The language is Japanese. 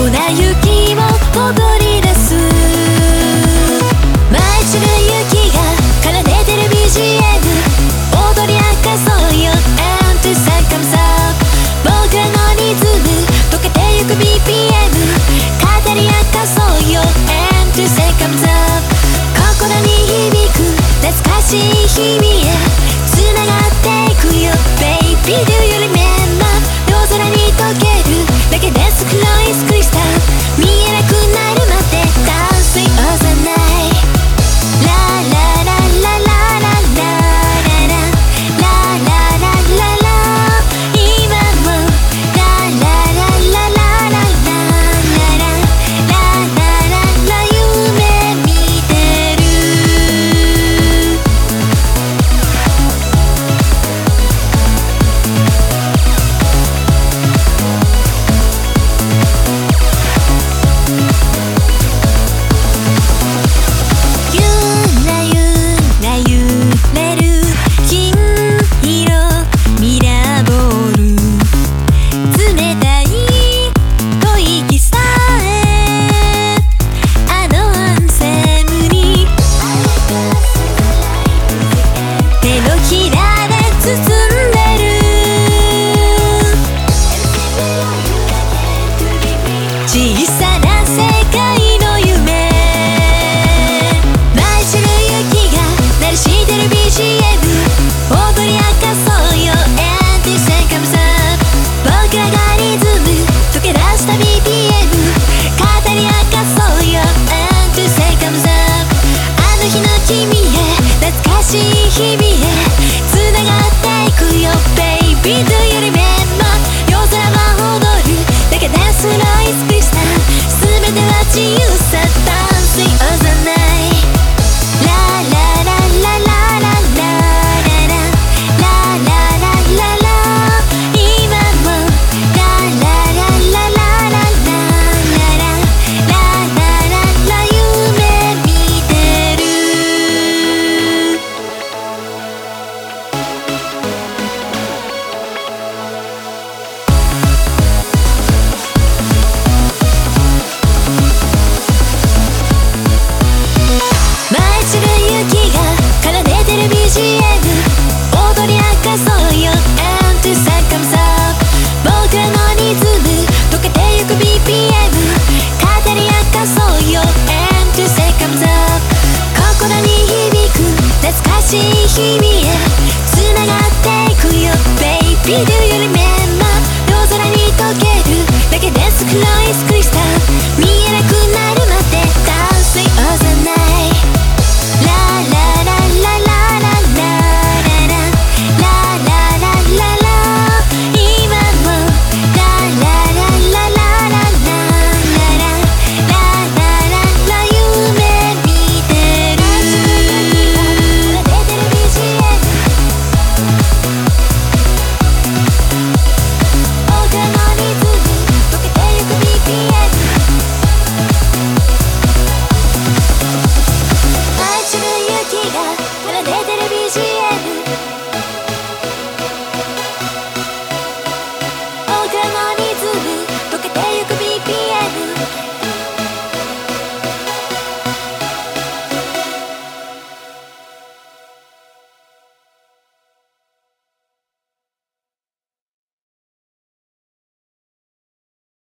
な雪を踊り出す。舞い散る雪が奏でてる BGM 踊り明かそうよ And to sun comes up 僕らのリズム溶けてゆく BPM 語り明かそうよ And to sun comes up 心に響く懐かしい日々へ繋がっていくよ Baby do you remember 夜空に溶けるだけです黒いスクリスタル見えなくなるまで Dancing all the night ラララララララララララララ今もラララララララララララ夢見てる小さな世界の夢舞い散る雪が鳴りしてる BGM 踊り明かそうよ And the sun comes up 僕らがリズム溶け出した BPM 語り明かそうよ And the sun comes up あの日の君へ懐かしい日々へ繋がっていくよ Baby do you remember 夜空は踊るだけです黒いスクリスタル全ては自由さ Dancing all the night ラララララララララララララ今もラララララララララララ夢見てる舞い散る雪が奏でてる BGM 踊り明かそうよ And the sun comes up 僕らのリズム溶けてゆく BPM 語り明かそうよ And the sun comes up 心に響く懐かしい日々へ繋がっていくよ Baby do you remember 夜空に溶けるだけです黒いスクリスタル